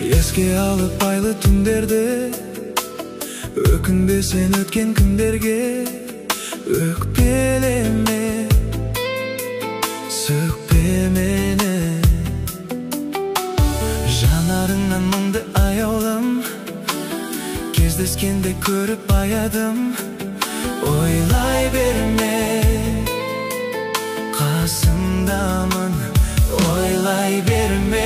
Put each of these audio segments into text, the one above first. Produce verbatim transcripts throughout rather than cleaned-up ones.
Еске алып айлы түндерді, өкінбе сен өткен күндерге. Өкпелеме, сөкпе мені, жанарыңнан мұңды аяулым. Кездескенде көріп аядым. Ойлай берме, қасымдамын. Ойлай берме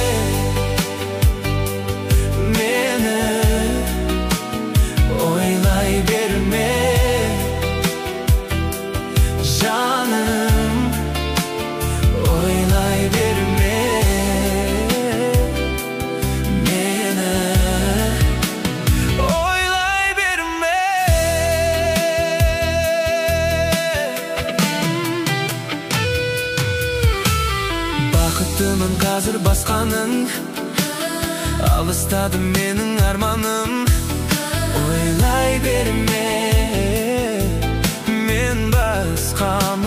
мені, ойлай берме жаным, ойлай берме мені, ойлай берме. Бақыттымын қазір басқаның, алыстады менің арманым. Ойлай берме, мен басқамын.